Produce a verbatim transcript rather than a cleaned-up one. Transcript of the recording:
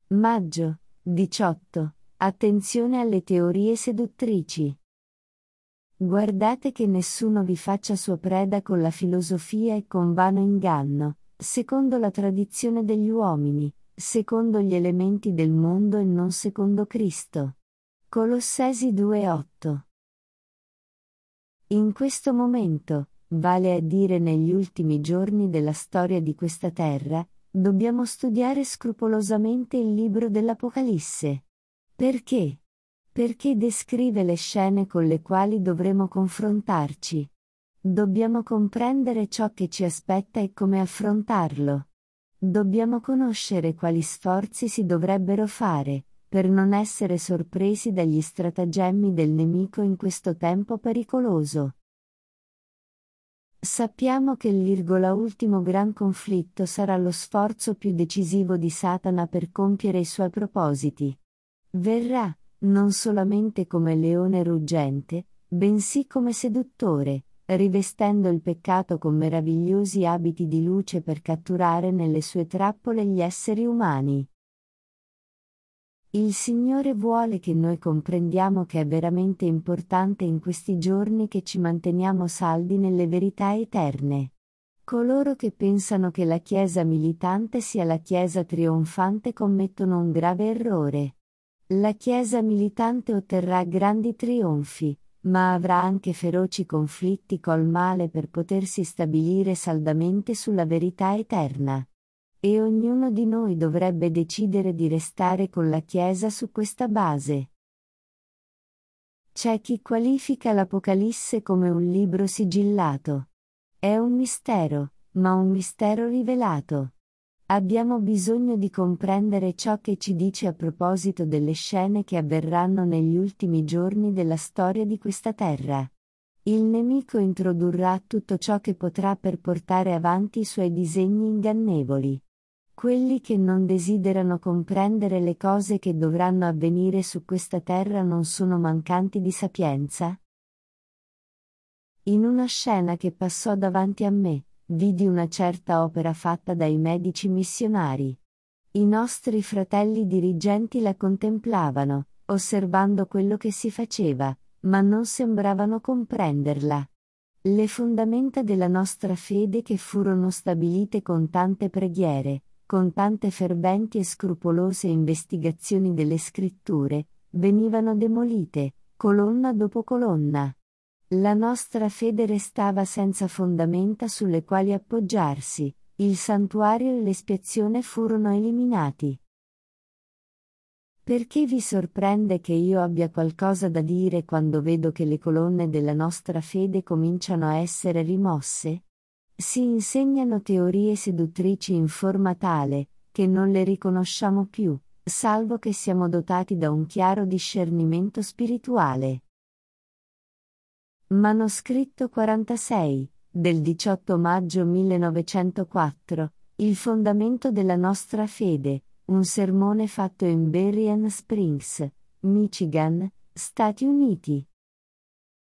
Maggio diciotto. Attenzione alle teorie seduttrici. Guardate che nessuno vi faccia sua preda con la filosofia e con vano inganno, secondo la tradizione degli uomini, secondo gli elementi del mondo e non secondo Cristo. Colossesi due otto. In questo momento, vale a dire negli ultimi giorni della storia di questa terra, dobbiamo studiare scrupolosamente il libro dell'Apocalisse. Perché? Perché descrive le scene con le quali dovremo confrontarci. Dobbiamo comprendere ciò che ci aspetta e come affrontarlo. Dobbiamo conoscere quali sforzi si dovrebbero fare, per non essere sorpresi dagli stratagemmi del nemico in questo tempo pericoloso. Sappiamo che l'ultimo gran conflitto sarà lo sforzo più decisivo di Satana per compiere i suoi propositi. Verrà, non solamente come leone ruggente, bensì come seduttore, rivestendo il peccato con meravigliosi abiti di luce per catturare nelle sue trappole gli esseri umani. Il Signore vuole che noi comprendiamo che è veramente importante in questi giorni che ci manteniamo saldi nelle verità eterne. Coloro che pensano che la Chiesa militante sia la Chiesa trionfante commettono un grave errore. La Chiesa militante otterrà grandi trionfi, ma avrà anche feroci conflitti col male per potersi stabilire saldamente sulla verità eterna. E ognuno di noi dovrebbe decidere di restare con la Chiesa su questa base. C'è chi qualifica l'Apocalisse come un libro sigillato. È un mistero, ma un mistero rivelato. Abbiamo bisogno di comprendere ciò che ci dice a proposito delle scene che avverranno negli ultimi giorni della storia di questa terra. Il nemico introdurrà tutto ciò che potrà per portare avanti i suoi disegni ingannevoli. Quelli che non desiderano comprendere le cose che dovranno avvenire su questa terra non sono mancanti di sapienza? In una scena che passò davanti a me, vidi una certa opera fatta dai medici missionari. I nostri fratelli dirigenti la contemplavano, osservando quello che si faceva, ma non sembravano comprenderla. Le fondamenta della nostra fede che furono stabilite con tante preghiere, con tante ferventi e scrupolose investigazioni delle scritture, venivano demolite, colonna dopo colonna. La nostra fede restava senza fondamenta sulle quali appoggiarsi, il santuario e l'espiazione furono eliminati. Perché vi sorprende che io abbia qualcosa da dire quando vedo che le colonne della nostra fede cominciano a essere rimosse? Si insegnano teorie seduttrici in forma tale, che non le riconosciamo più, salvo che siamo dotati da un chiaro discernimento spirituale. Manoscritto quarantasei, del diciotto maggio millenovecentoquattro, il fondamento della nostra fede, un sermone fatto in Berrien Springs, Michigan, Stati Uniti.